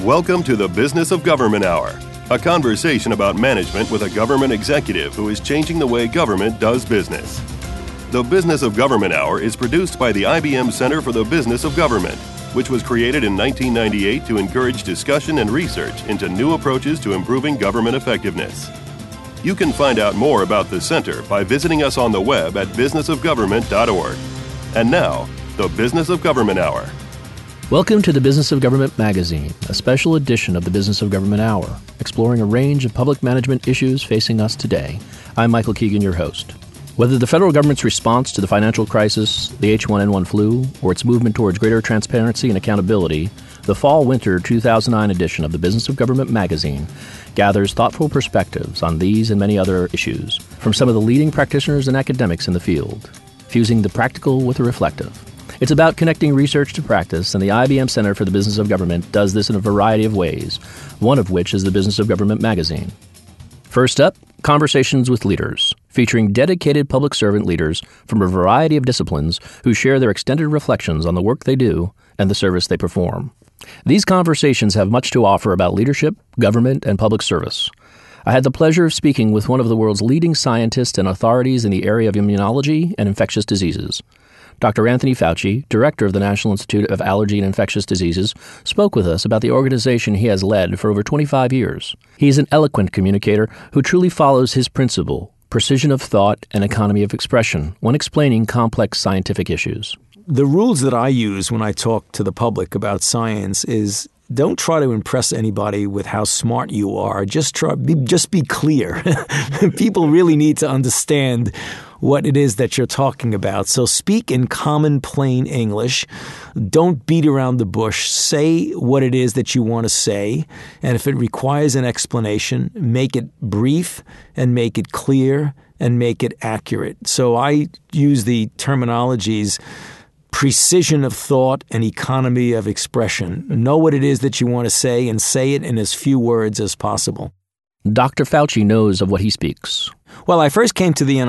Welcome to the Business of Government Hour, a conversation about management with a government executive who is changing the way government does business. The Business of Government Hour is produced by the IBM Center for the Business of Government, which was created in 1998 to encourage discussion and research into new approaches to improving government effectiveness. You can find out more about the center by visiting us on the web at businessofgovernment.org. And now, the Business of Government Hour. Welcome to the Business of Government magazine, a special edition of the Business of Government Hour, exploring a range of public management issues facing us today. I'm Michael Keegan, your host. Whether the federal government's response to the financial crisis, the H1N1 flu, or its movement towards greater transparency and accountability, the Fall-Winter 2009 edition of the Business of Government magazine gathers thoughtful perspectives on these and many other issues from some of the leading practitioners and academics in the field, fusing the practical with the reflective. It's about connecting research to practice, and the IBM Center for the Business of Government does this in a variety of ways, one of which is the Business of Government magazine. First up, Conversations with Leaders, featuring dedicated public servant leaders from a variety of disciplines who share their extended reflections on the work they do and the service they perform. These conversations have much to offer about leadership, government, and public service. I had the pleasure of speaking with one of the world's leading scientists and authorities in the area of immunology and infectious diseases. Dr. Anthony Fauci, director of the National Institute of Allergy and Infectious Diseases, spoke with us about the organization he has led for over 25 years. He is an eloquent communicator who truly follows his principle, precision of thought and economy of expression, when explaining complex scientific issues. The rules that I use when I talk to the public about science is don't try to impress anybody with how smart you are. Just be clear. People really need to understand what it is that you're talking about. So speak in common, plain English. Don't beat around the bush. Say what it is that you want to say. And if it requires an explanation, make it brief and make it clear and make it accurate. So I use the terminologies precision of thought and economy of expression. Know what it is that you want to say and say it in as few words as possible. Dr. Fauci knows of what he speaks. Well, I first came to the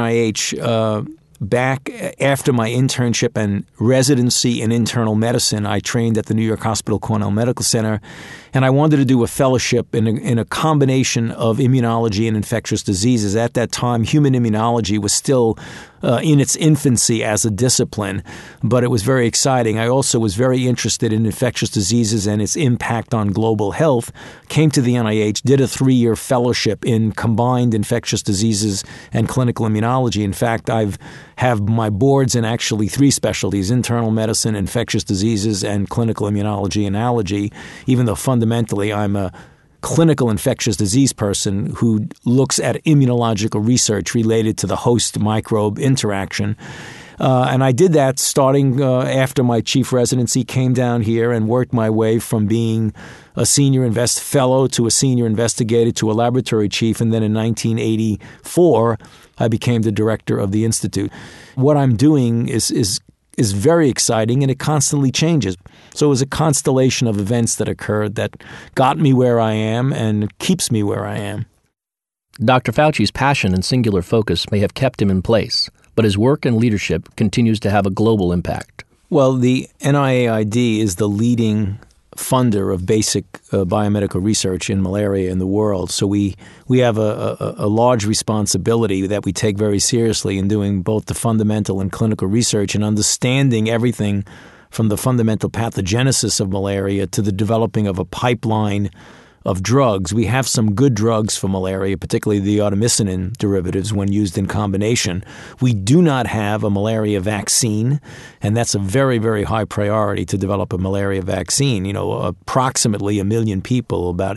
NIH back after my internship and residency in internal medicine. I trained at the New York Hospital Cornell Medical Center, and I wanted to do a fellowship in a combination of immunology and infectious diseases. At that time, human immunology was still in its infancy as a discipline, but it was very exciting. I also was very interested in infectious diseases and its impact on global health. Came to the NIH, did a 3-year fellowship in combined infectious diseases and clinical immunology. In fact, I have my boards in actually 3 specialties: internal medicine, infectious diseases, and clinical immunology and allergy, even though fundamentally I'm a clinical infectious disease person who looks at immunological research related to the host microbe interaction. And I did that starting after my chief residency, came down here and worked my way from being a senior fellow to a senior investigator to a laboratory chief. And then in 1984, I became the director of the Institute. What I'm doing is very exciting, and it constantly changes. So it was a constellation of events that occurred that got me where I am and keeps me where I am. Dr. Fauci's passion and singular focus may have kept him in place, but his work and leadership continues to have a global impact. Well, the NIAID is the leading funder of basic biomedical research in malaria in the world. So we have a large responsibility that we take very seriously in doing both the fundamental and clinical research and understanding everything from the fundamental pathogenesis of malaria to the developing of a pipeline of drugs. We have some good drugs for malaria, particularly the artemisinin derivatives when used in combination. We do not have a malaria vaccine, and that's a very, very high priority to develop a malaria vaccine. You know, approximately 1 million people, about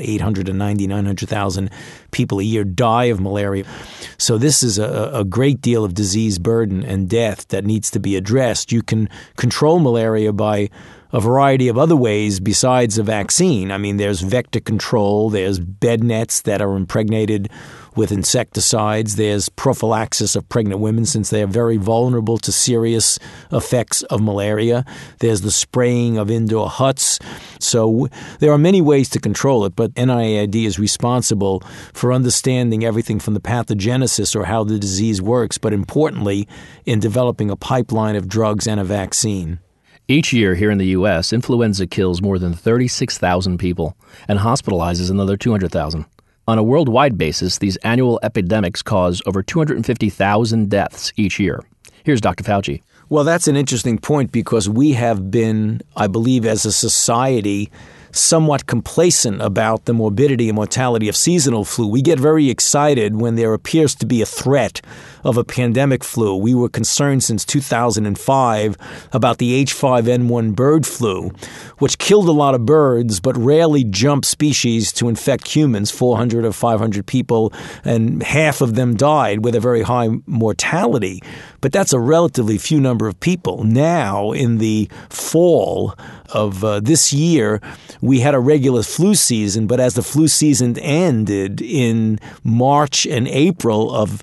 900,000 people a year die of malaria. So this is a great deal of disease burden and death that needs to be addressed. You can control malaria by a variety of other ways besides a vaccine. I mean, there's vector control, there's bed nets that are impregnated with insecticides, there's prophylaxis of pregnant women since they are very vulnerable to serious effects of malaria, there's the spraying of indoor huts. So there are many ways to control it, but NIAID is responsible for understanding everything from the pathogenesis or how the disease works, but importantly, in developing a pipeline of drugs and a vaccine. Each year here in the U.S., influenza kills more than 36,000 people and hospitalizes another 200,000. On a worldwide basis, these annual epidemics cause over 250,000 deaths each year. Here's Dr. Fauci. Well, that's an interesting point because we have been, I believe, as a society, somewhat complacent about the morbidity and mortality of seasonal flu. We get very excited when there appears to be a threat of a pandemic flu. We were concerned since 2005 about the H5N1 bird flu, which killed a lot of birds but rarely jumped species to infect humans, 400 or 500 people, and half of them died with a very high mortality. But that's a relatively few number of people. Now, in the fall of this year, we had a regular flu season, but as the flu season ended in March and April of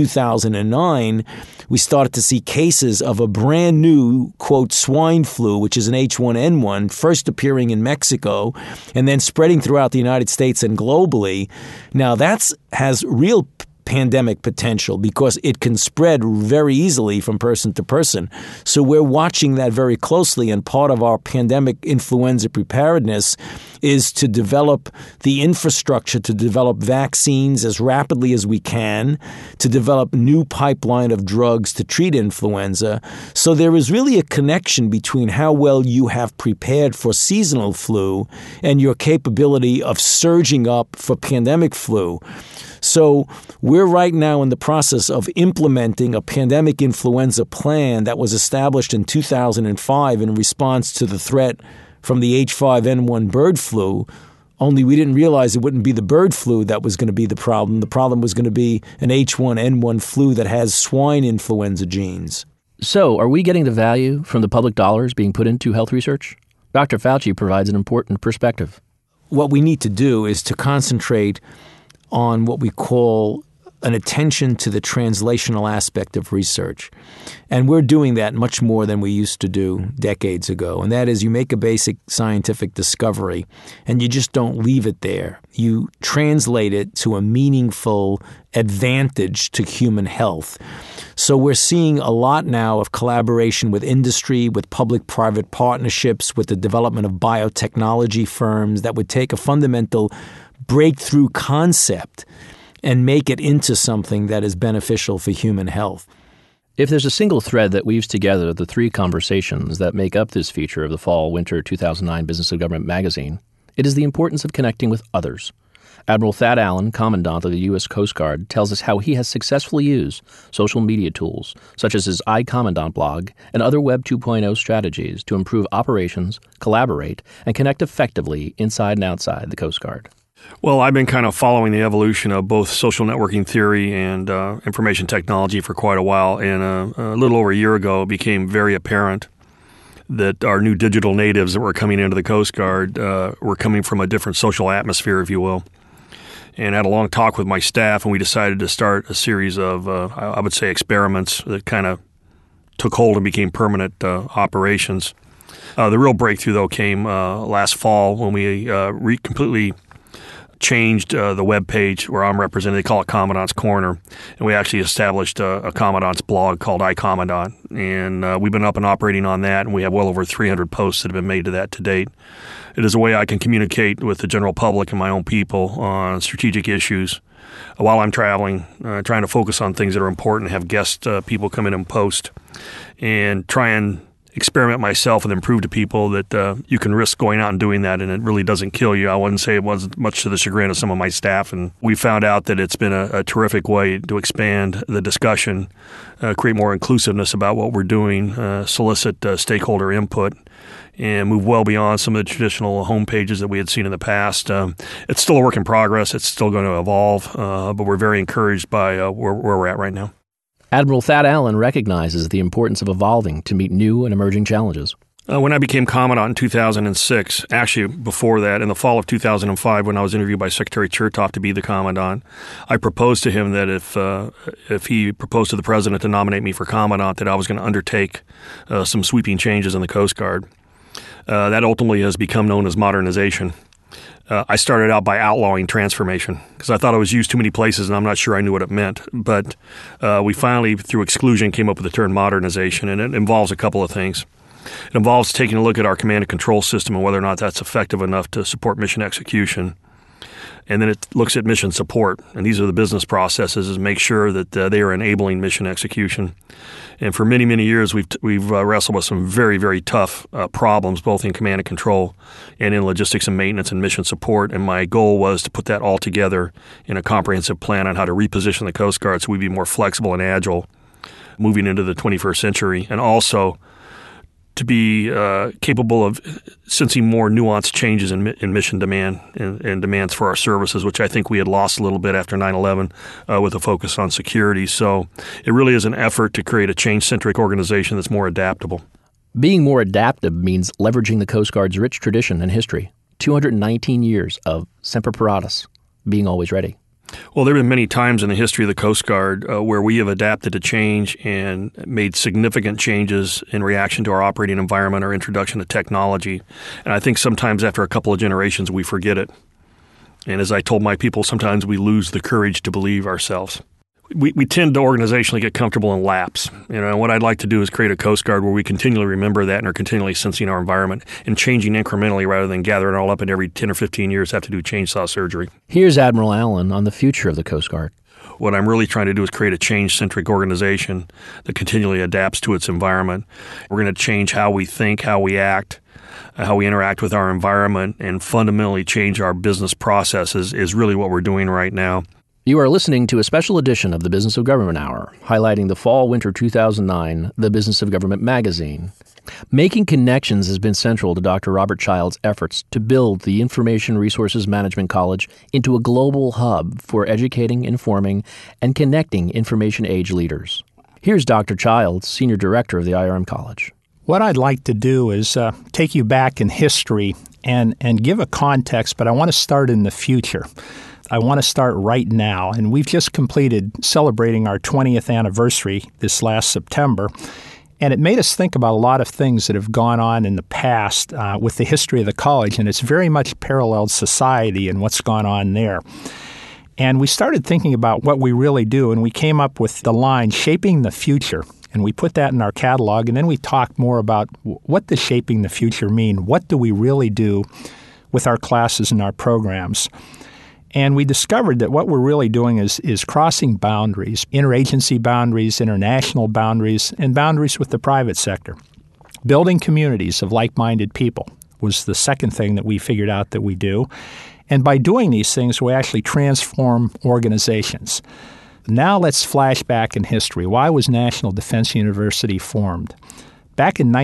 2009, we started to see cases of a brand new, quote, swine flu, which is an H1N1, first appearing in Mexico and then spreading throughout the United States and globally. Now, that has real pandemic potential because it can spread very easily from person to person. So we're watching that very closely, and part of our pandemic influenza preparedness is to develop the infrastructure to develop vaccines as rapidly as we can, to develop new pipeline of drugs to treat influenza. So there is really a connection between how well you have prepared for seasonal flu and your capability of surging up for pandemic flu. So we're right now in the process of implementing a pandemic influenza plan that was established in 2005 in response to the threat from the H5N1 bird flu, only we didn't realize it wouldn't be the bird flu that was going to be the problem. The problem was going to be an H1N1 flu that has swine influenza genes. So are we getting the value from the public dollars being put into health research? Dr. Fauci provides an important perspective. What we need to do is to concentrate on what we call an attention to the translational aspect of research. And we're doing that much more than we used to do decades ago. And that is, you make a basic scientific discovery and you just don't leave it there. You translate it to a meaningful advantage to human health. So we're seeing a lot now of collaboration with industry, with public-private partnerships, with the development of biotechnology firms that would take a fundamental breakthrough concept and make it into something that is beneficial for human health. If there's a single thread that weaves together the three conversations that make up this feature of the Fall-Winter 2009 Business of Government magazine, it is the importance of connecting with others. Admiral Thad Allen, Commandant of the U.S. Coast Guard, tells us how he has successfully used social media tools, such as his iCommandant blog and other Web 2.0 strategies to improve operations, collaborate, and connect effectively inside and outside the Coast Guard. Well, I've been kind of following the evolution of both social networking theory and information technology for quite a while. And a little over a year ago, it became very apparent that our new digital natives that were coming into the Coast Guard were coming from a different social atmosphere, if you will. And I had a long talk with my staff, and we decided to start a series of, I would say, experiments that kind of took hold and became permanent operations. The real breakthrough, though, came last fall when we completely changed the web page where I'm represented. They call it Commandant's Corner. And we actually established a Commandant's blog called iCommandant. And we've been up and operating on that, and we have well over 300 posts that have been made to that to date. It is a way I can communicate with the general public and my own people on strategic issues while I'm traveling, trying to focus on things that are important, have guest people come in and post, and try and experiment myself and then prove to people that you can risk going out and doing that and it really doesn't kill you. I wouldn't say it was much to the chagrin of some of my staff. And we found out that it's been a terrific way to expand the discussion, create more inclusiveness about what we're doing, solicit stakeholder input, and move well beyond some of the traditional home pages that we had seen in the past. It's still a work in progress. It's still going to evolve, but we're very encouraged by where we're at right now. Admiral Thad Allen recognizes the importance of evolving to meet new and emerging challenges. When I became Commandant in 2006, actually before that, in the fall of 2005, when I was interviewed by Secretary Chertoff to be the Commandant, I proposed to him that if he proposed to the President to nominate me for Commandant, that I was going to undertake some sweeping changes in the Coast Guard. That ultimately has become known as modernization. I started out by outlawing transformation because I thought it was used too many places and I'm not sure I knew what it meant. But we finally, through exclusion, came up with the term modernization, and it involves a couple of things. It involves taking a look at our command and control system and whether or not that's effective enough to support mission execution. And then it looks at mission support, and these are the business processes, is make sure that they are enabling mission execution. And for many, many years, we've wrestled with some very, very tough problems, both in command and control and in logistics and maintenance and mission support. And my goal was to put that all together in a comprehensive plan on how to reposition the Coast Guard so we'd be more flexible and agile moving into the 21st century, and also to be capable of sensing more nuanced changes in mission demand and demands for our services, which I think we had lost a little bit after 9/11 with a focus on security. So it really is an effort to create a change-centric organization that's more adaptable. Being more adaptive means leveraging the Coast Guard's rich tradition and history, 219 years of Semper Paratus, being always ready. Well, there have been many times in the history of the Coast Guard where we have adapted to change and made significant changes in reaction to our operating environment or introduction to technology. And I think sometimes after a couple of generations, we forget it. And as I told my people, sometimes we lose the courage to believe ourselves. We tend to organizationally get comfortable in laps. And what I'd like to do is create a Coast Guard where we continually remember that and are continually sensing our environment and changing incrementally rather than gathering it all up and every 10 or 15 years have to do chainsaw surgery. Here's Admiral Allen on the future of the Coast Guard. What I'm really trying to do is create a change-centric organization that continually adapts to its environment. We're going to change how we think, how we act, how we interact with our environment, and fundamentally change our business processes is really what we're doing right now. You are listening to a special edition of the Business of Government Hour, highlighting the fall-winter 2009 The Business of Government magazine. Making connections has been central to Dr. Robert Child's efforts to build the Information Resources Management College into a global hub for educating, informing, and connecting information age leaders. Here's Dr. Child, Senior Director of the IRM College. What I'd like to do is take you back in history and give a context, but I want to start in the future. I want to start right now, and we've just completed celebrating our 20th anniversary this last September, and it made us think about a lot of things that have gone on in the past with the history of the college, and it's very much paralleled society and what's gone on there. And we started thinking about what we really do, and we came up with the line, Shaping the Future, and we put that in our catalog, and then we talked more about what does shaping the future mean? What do we really do with our classes and our programs? And we discovered that what we're really doing is crossing boundaries, interagency boundaries, international boundaries, and boundaries with the private sector. Building communities of like-minded people was the second thing that we figured out that we do. And by doing these things, we actually transform organizations. Now let's flash back in history. Why was National Defense University formed? Back in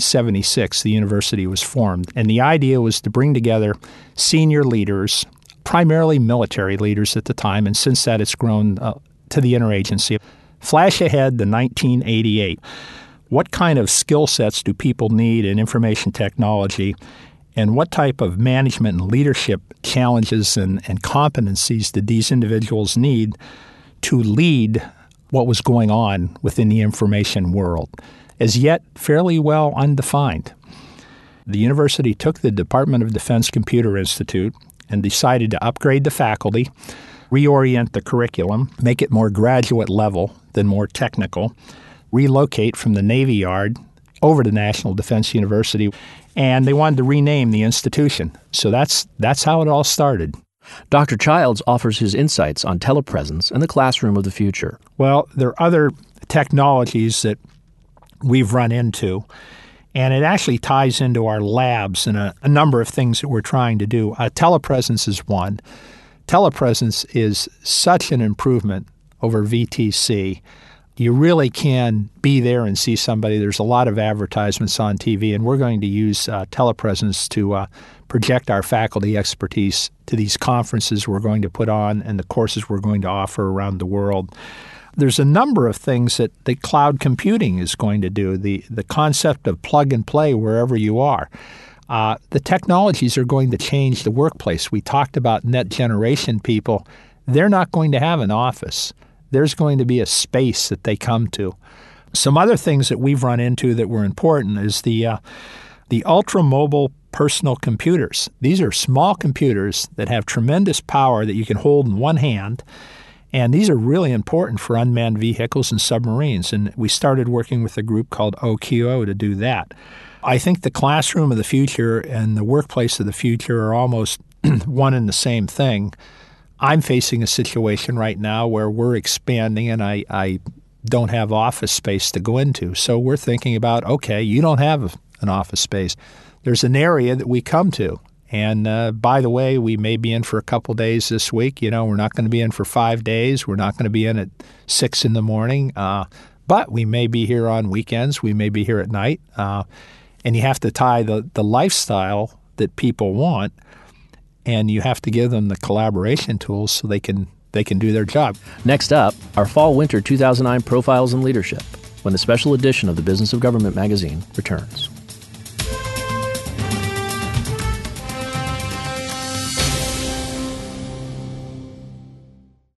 1976, the university was formed, and the idea was to bring together senior leaders, primarily military leaders at the time, and since that it's grown to the interagency. Flash ahead to 1988. What kind of skill sets do people need in information technology, and what type of management and leadership challenges and competencies did these individuals need to lead what was going on within the information world? As yet, fairly well undefined. The university took the Department of Defense Computer Institute and decided to upgrade the faculty, reorient the curriculum, make it more graduate level than more technical, relocate from the Navy Yard over to National Defense University, and they wanted to rename the institution. So that's how it all started. Dr. Childs offers his insights on telepresence and the classroom of the future. Well, there are other technologies that we've run into, and it actually ties into our labs and a number of things that we're trying to do. Telepresence is one. Telepresence is such an improvement over VTC. You really can be there and see somebody. There's a lot of advertisements on TV, and we're going to use telepresence to project our faculty expertise to these conferences we're going to put on and the courses we're going to offer around the world. There's a number of things that the cloud computing is going to do, the concept of plug and play wherever you are. The technologies are going to change the workplace. We talked about net generation people. They're not going to have an office. There's going to be a space that they come to. Some other things that we've run into that were important is the ultra-mobile personal computers. These are small computers that have tremendous power that you can hold in one hand. And these are really important for unmanned vehicles and submarines. And we started working with a group called OQO to do that. I think the classroom of the future and the workplace of the future are almost one and the same thing. I'm facing a situation right now where we're expanding and I don't have office space to go into. So we're thinking about, okay, you don't have an office space. There's an area that we come to. And by the way, we may be in for a couple days this week. We're not going to be in for 5 days. We're not going to be in at 6 in the morning. But we may be here on weekends. We may be here at night. And you have to tie the lifestyle that people want, and you have to give them the collaboration tools so they can do their job. Next up, our Fall-Winter 2009 Profiles in Leadership, when the special edition of the Business of Government magazine returns.